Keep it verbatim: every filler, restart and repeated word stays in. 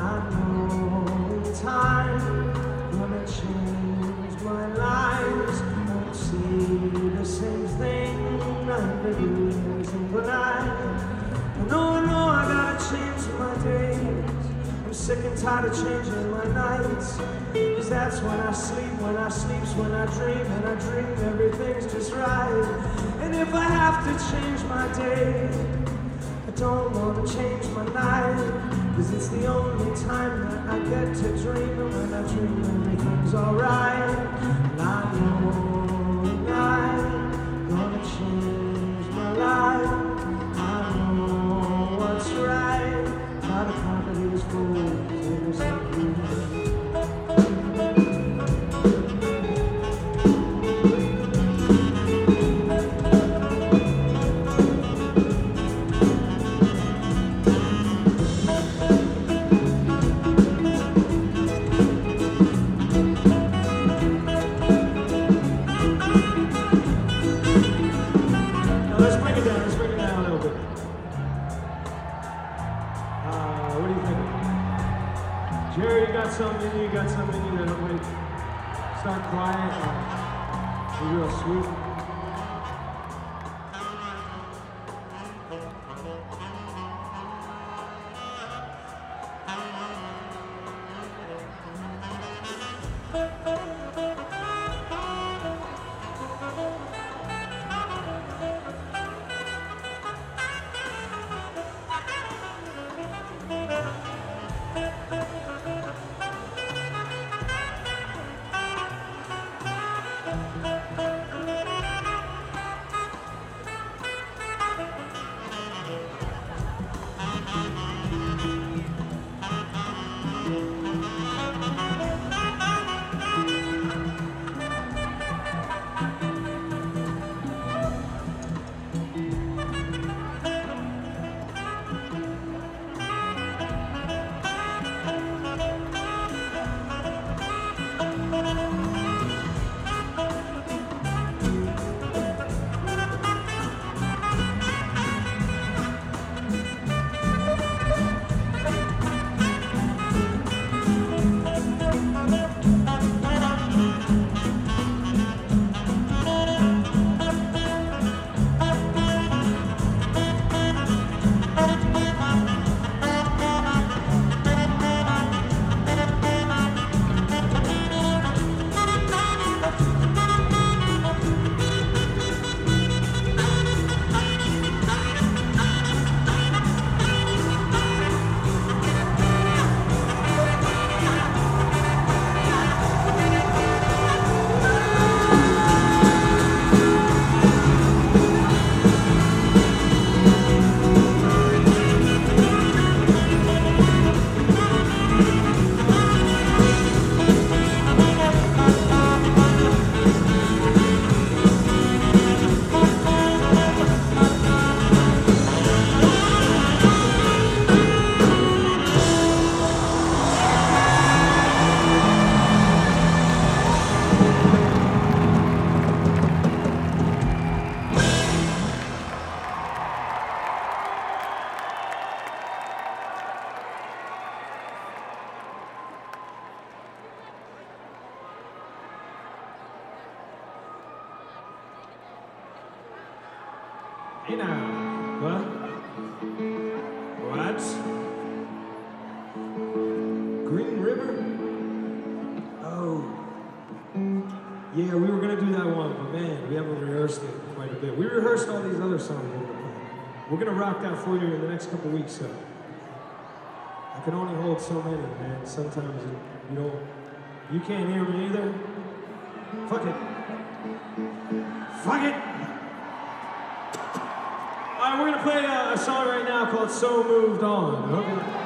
I know in time gonna change my life. Won't see the same thing I've been using, but I, I know, I know I gotta change my days. I'm sick and tired of changing my nights. Cause that's when I sleep, when I sleep's when I dream, and I dream everything's just right. And if I have to change my day, I don't want to change my night. Cause it's the only time that I get to dream, and when I dream everything's alright. And I know I'm gonna change my life. I know what's right. Not a property is full, there's something. Jerry, you got something in you, you got something in you that might start quiet or be real sweet. Hey now, what? What? Green River? Oh. Yeah, we were gonna do that one, but man, we haven't rehearsed it quite a bit. We rehearsed all these other songs we were playing. We're gonna rock that for you in the next couple weeks, so. I can only hold so many, man. Sometimes you don't, you can't hear me either. Fuck it. Fuck it! All right, we're gonna play a, a song right now called So Moved On. Okay.